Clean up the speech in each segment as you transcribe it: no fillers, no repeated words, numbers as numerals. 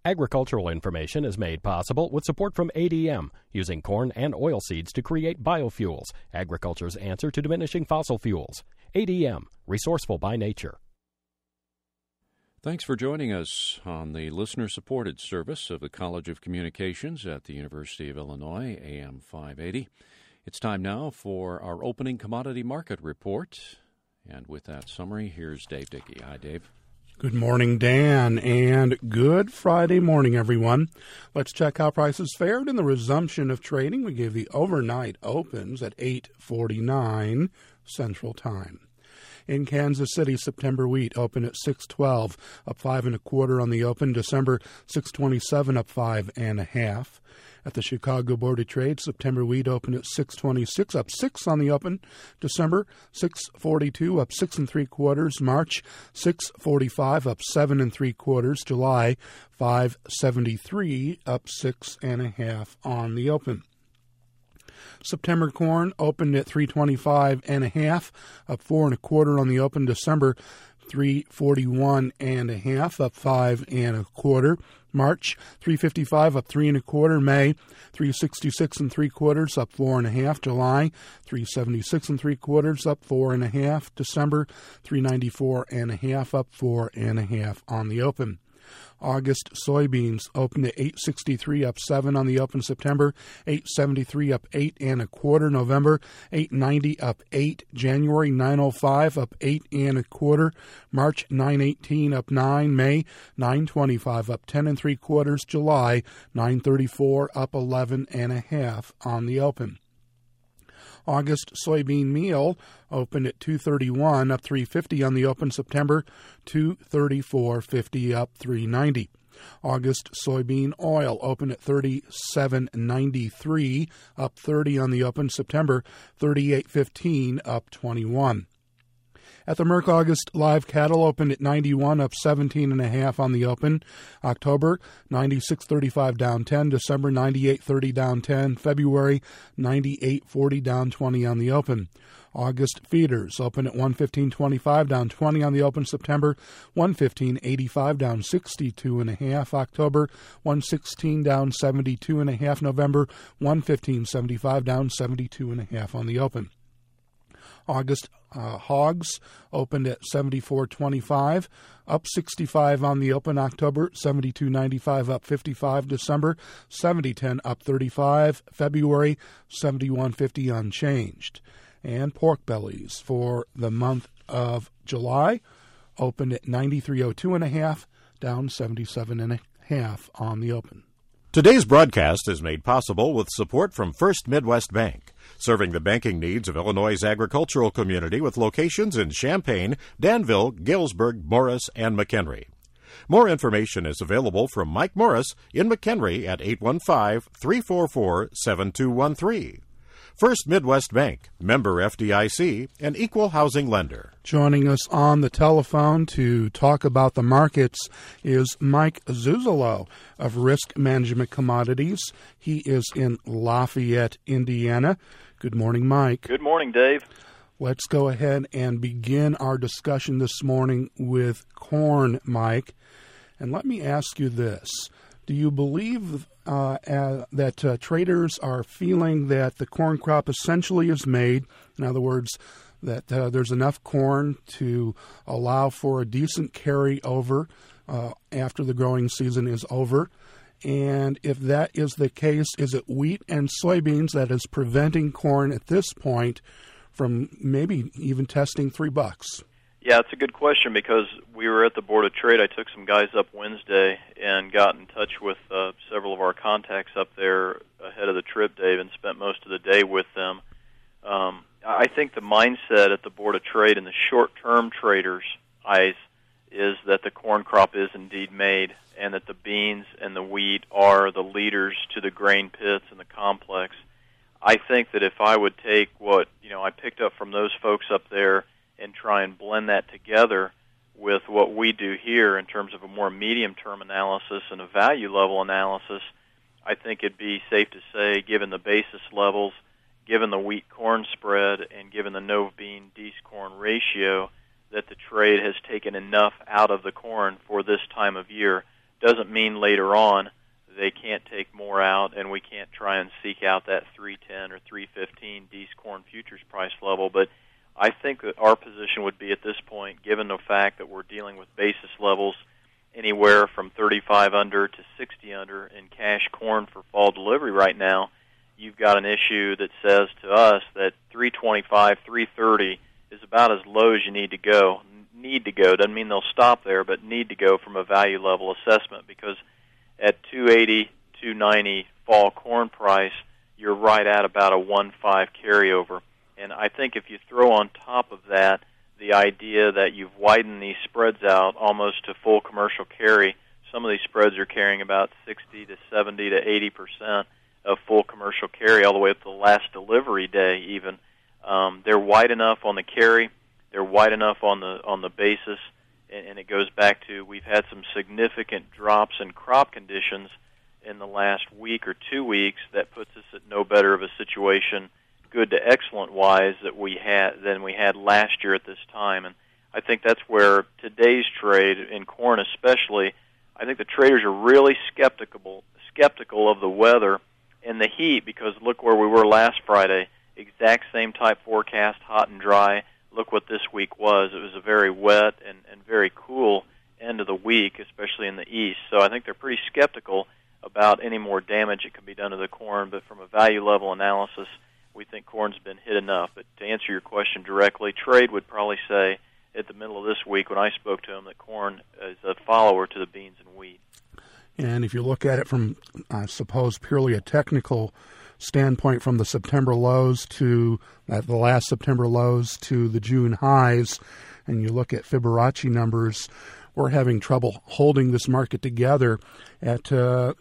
Agricultural information is made possible with support from ADM, using corn and oilseeds to create biofuels, agriculture's answer to diminishing fossil fuels. ADM, resourceful by nature. Thanks for joining us on the listener-supported service of the College of Communications at the University of Illinois, AM 580. It's time now for our opening commodity market report. And with that summary, here's Dave Dickey. Hi, Dave. Good morning, Dan, and good Friday morning, everyone. Let's check how prices fared in the resumption of trading. We gave the overnight opens at 8:49 Central Time. In Kansas City, September wheat opened at 6.12, up 5 1/4 on the open. December 6.27, up 5 1/2. At the Chicago Board of Trade, September wheat opened at 6.26, up 6 on the open. December 6.42, up 6 3/4. March 6.45, up 7 3/4. July 5.73, up 6 1/2 on the open. September corn opened at 325 1/2, up 4 1/4 on the open. December 341 1/2, up 5 1/4. March 355, up 3 1/4. May 366 3/4, up 4 1/2. July 376 3/4, up 4 1/2. December 394 1/2, up 4 1/2 on the open. August soybeans opened at 8.63, up 7 on the open. September 8.73, up 8 1/4. November 8.90, up 8. January 9.05, up 8 1/4. March 9.18, up 9. May 9.25, up 10 3/4. July 9.34, up 11 1/2 on the open. August soybean meal opened at 2.31, up 3.50 on the open. September 2.34.50, up 3.90. August soybean oil opened at 37.93, up 30 on the open. September 38.15, up 21. At the Merck, August live cattle opened at 91, up 17 1/2 on the open. October 96.35, down 10. December 98.30, down 10. February 98.40, down 20 on the open. August feeders open at 115.25, down 20 on the open. September 115.85, down 62 1/2. October 116, down 72 1/2. November 115.75, down 72 1/2 on the open. August hogs opened at 74.25, up 65 on the open. October 72.95, up 55. December 70.10, up 35. February 71.50, unchanged. And pork bellies for the month of July opened at 93.02 1/2, down 77 1/2 on the open. Today's broadcast is made possible with support from First Midwest Bank, serving the banking needs of Illinois' agricultural community with locations in Champaign, Danville, Galesburg, Morris, and McHenry. More information is available from Mike Morris in McHenry at 815-344-7213. First Midwest Bank, member FDIC, an equal housing lender. Joining us on the telephone to talk about the markets is Mike Zuzolo of Risk Management Commodities. He is in Lafayette, Indiana. Good morning, Mike. Good morning, Dave. Let's go ahead and begin our discussion this morning with corn, Mike. And let me ask you this. Do you believe that traders are feeling that the corn crop essentially is made? In other words, that there's enough corn to allow for a decent carryover after the growing season is over? And if that is the case, is it wheat and soybeans that is preventing corn at this point from maybe even testing $3? Yeah, it's a good question because we were at the Board of Trade. I took some guys up Wednesday and got in touch with several of our contacts up there ahead of the trip, Dave, and spent most of the day with them. I think the mindset at the Board of Trade and the short-term traders' eyes is that the corn crop is indeed made and that the beans and the wheat are the leaders to the grain pits and the complex. I think that if I would take what I picked up from those folks up there and try and blend that together with what we do here in terms of a more medium-term analysis and a value-level analysis, I think it'd be safe to say, given the basis levels, given the wheat-corn spread, and given the no-bean-deece-corn ratio, that the trade has taken enough out of the corn for this time of year doesn't mean later on they can't take more out, and we can't try and seek out that 310 or 315 Dees corn futures price level. But I think that our position would be at this point, given the fact that we're dealing with basis levels anywhere from 35 under to 60 under in cash corn for fall delivery right now, you've got an issue that says to us that 325, 330 is about as low as you need to go. Need to go doesn't mean they'll stop there, but need to go from a value level assessment, because at 280, 290 fall corn price, you're right at about a 1.5 carryover. And I think if you throw on top of that the idea that you've widened these spreads out almost to full commercial carry, some of these spreads are carrying about 60 to 70 to 80% of full commercial carry all the way up to the last delivery day even. They're wide enough on the carry. They're wide enough on the basis, and it goes back to we've had some significant drops in crop conditions in the last week or 2 weeks that puts us at no better of a situation, good to excellent wise, than we had last year at this time. And I think that's where today's trade in corn especially, I think the traders are really skeptical of the weather and the heat, because look where we were last Friday, exact same type forecast, hot and dry. Look what this week was. It was a very wet and very cool end of the week, especially in the east. So I think they're pretty skeptical about any more damage that can be done to the corn. But from a value level analysis, we think corn's been hit enough. But to answer your question directly, trade would probably say at the middle of this week when I spoke to him that corn is a follower to the beans and wheat. And if you look at it from, I suppose, purely a technical standpoint, from the September lows to the last September lows to the June highs, and you look at Fibonacci numbers, we're having trouble holding this market together at the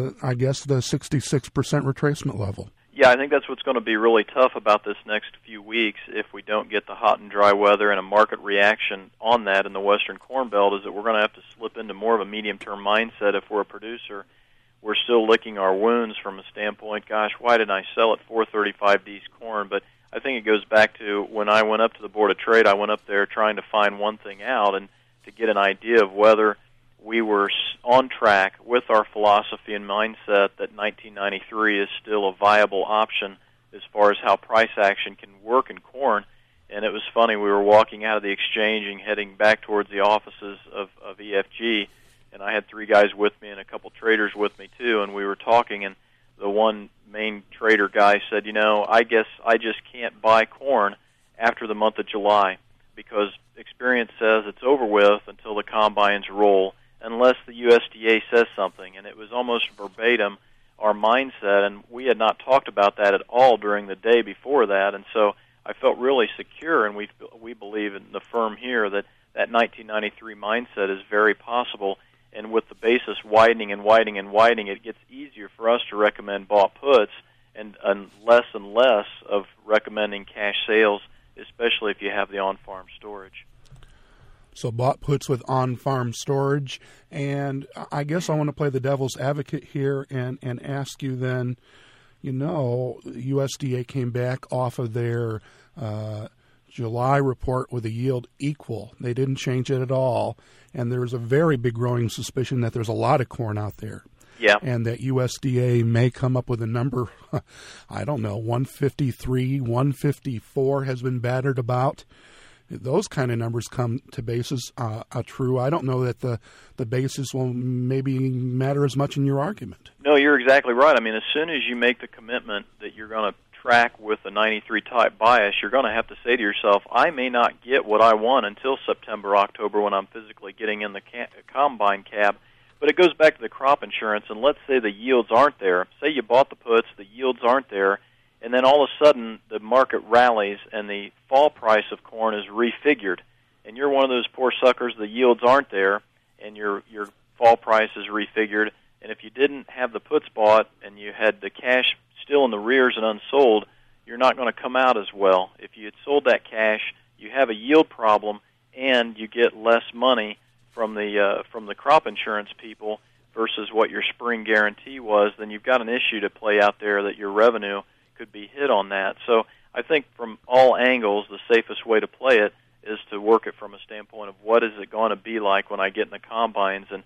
66% retracement level. Yeah, I think that's what's going to be really tough about this next few weeks if we don't get the hot and dry weather and a market reaction on that in the Western Corn Belt, is that we're going to have to slip into more of a medium-term mindset if we're a producer. We're still licking our wounds from a standpoint, gosh, why didn't I sell at 435 D's corn? But I think it goes back to when I went up to the Board of Trade, I went up there trying to find one thing out and to get an idea of whether we were on track with our philosophy and mindset that 1993 is still a viable option as far as how price action can work in corn. And it was funny, we were walking out of the exchange and heading back towards the offices of EFG, and I had 3 guys with me and a couple traders with me too, and we were talking, and the one main trader guy said, I guess I just can't buy corn after the month of July because experience says it's over with until the combines roll, unless the USDA says something. And it was almost verbatim our mindset, and we had not talked about that at all during the day before that. And so I felt really secure, and we believe in the firm here that 1993 mindset is very possible. And with the basis widening and widening and widening, it gets easier for us to recommend bought puts and less of recommending cash sales, especially if you have the on-farm storage. So bought puts with on-farm storage. And I guess I want to play the devil's advocate here and ask you then, USDA came back off of their July report with a yield equal. They didn't change it at all. And there's a very big growing suspicion that there's a lot of corn out there. Yeah. And that USDA may come up with a number, I don't know, 153, 154 has been battered about. Those kind of numbers come to basis true. I don't know that the basis will maybe matter as much in your argument. No, you're exactly right. I mean, as soon as you make the commitment that you're going to track with the 93 type bias, you're going to have to say to yourself, I may not get what I want until September, October when I'm physically getting in the combine cab. But it goes back to the crop insurance, and let's say the yields aren't there. Say you bought the puts, the yields aren't there, and then all of a sudden the market rallies and the fall price of corn is refigured. And you're one of those poor suckers, the yields aren't there, and your fall price is refigured. And if you didn't have the puts bought and you had the cash still in the rears and unsold, you're not going to come out as well. If you had sold that cash, you have a yield problem, and you get less money from the crop insurance people versus what your spring guarantee was, then you've got an issue to play out there that your revenue could be hit on that. So I think from all angles, the safest way to play it is to work it from a standpoint of what is it going to be like when I get in the combines. And the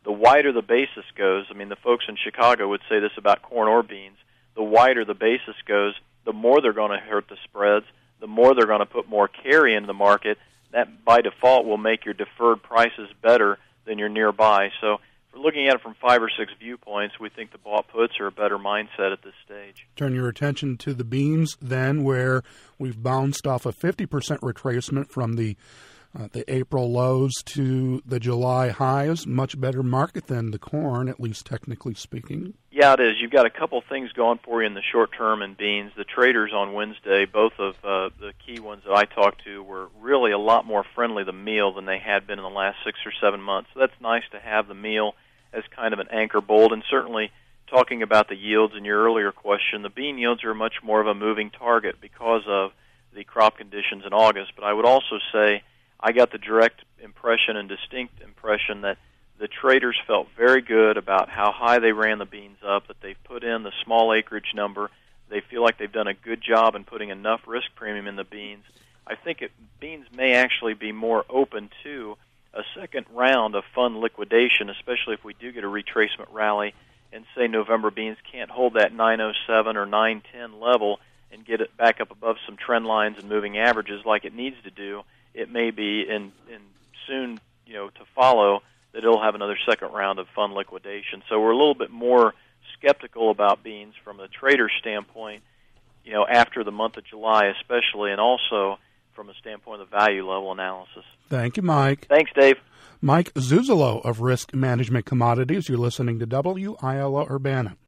the wider the basis goes, I mean, the folks in Chicago would say this about corn or beans, the wider the basis goes, the more they're going to hurt the spreads, the more they're going to put more carry into the market. That, by default, will make your deferred prices better than your nearby. So if we're looking at it from 5 or 6 viewpoints, we think the bought puts are a better mindset at this stage. Turn your attention to the beans then, where we've bounced off a 50% retracement from the April lows to the July highs. Much better market than the corn, at least technically speaking. Yeah, it is. You've got a couple things going for you in the short term in beans. The traders on Wednesday, both of the key ones that I talked to, were really a lot more friendly to meal than they had been in the last 6 or 7 months. So that's nice to have the meal as kind of an anchor bolt. And certainly talking about the yields in your earlier question, the bean yields are much more of a moving target because of the crop conditions in August. But I would also say I got the direct impression and distinct impression that the traders felt very good about how high they ran the beans up, that they've put in the small acreage number. They feel like they've done a good job in putting enough risk premium in the beans. I think beans may actually be more open to a second round of fund liquidation, especially if we do get a retracement rally and say November beans can't hold that 907 or 910 level and get it back up above some trend lines and moving averages like it needs to do. It may be in soon, to follow that it'll have another second round of fund liquidation. So we're a little bit more skeptical about beans from a trader standpoint, after the month of July especially, and also from a standpoint of value level analysis. Thank you, Mike. Thanks, Dave. Mike Zuzolo of Risk Management Commodities. You're listening to WILO Urbana.